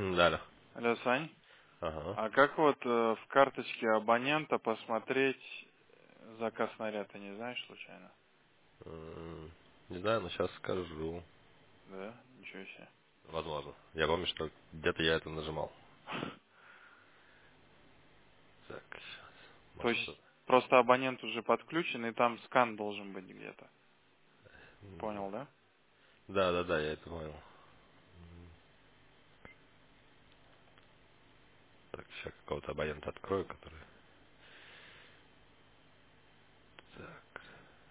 Да, да. Алло, Сань, Ага. а как вот в карточке абонента посмотреть заказ снаряда, ты не знаешь случайно? Не знаю, но сейчас скажу. Да? Ничего себе. Возможно. Я помню, что где-то я это нажимал. Так, сейчас. То Может, есть просто абонент уже подключен, и там скан должен быть где-то. м, Понял, да? да, да, да, я это понял. Так, сейчас какого-то абонента открою, который... Так.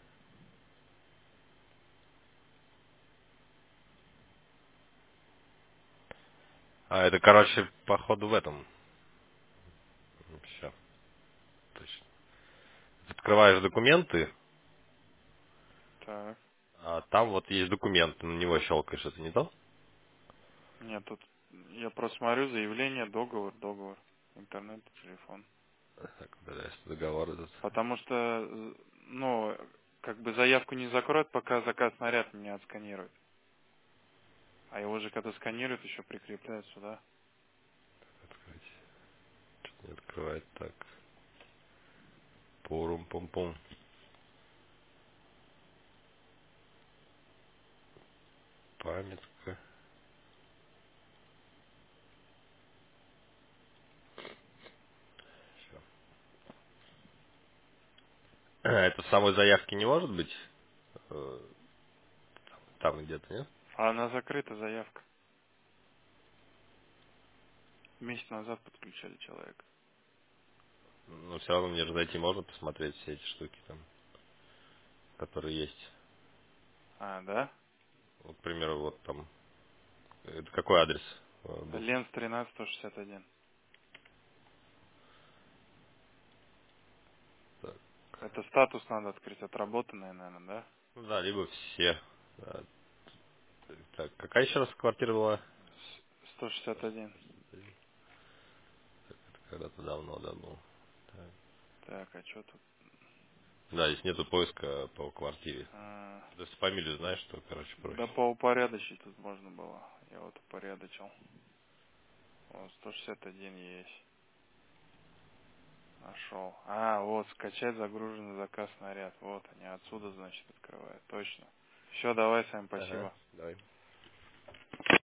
А, это, короче, походу в этом. Сейчас, точно. Открываешь документы, Так. а там вот есть документ, на него щелкаешь, это не то? Нет, тут я просто смотрю заявление, договор. Интернет, телефон. Так, удаляешь договор этот. Потому что, ну, как бы заявку не закроют, пока заказ снаряд не отсканирует. А его же когда сканируют, еще прикрепляют сюда. Открыть. Что-то не открывает. Так. Пурум-пум-пум. Памятка. Всё. Это в самой заявке не может быть? Э, Там где-то, нет? А она закрыта, заявка. Месяц назад подключали человека. Но все равно мне же зайти можно посмотреть все эти штуки там, которые есть. А, да? Вот, к примеру, вот там. Это какой адрес был? Ленс 13-161. Так. Это статус надо открыть, отработанный, наверное, да? Ну да, либо все. Да. Так, какая еще раз квартира была? 161. Когда-то давно. Так. Так, а что тут? Да, здесь нету поиска по квартире. А, Если фамилию знаешь, то, короче, да проще. по упорядочить тут можно было. Я вот упорядочил. Вот, 161 есть. Нашел. А, вот, скачать загруженный заказ снаряд. Вот они отсюда, значит, открывают. Точно. Все, давай, Сам, Ага, спасибо. давай.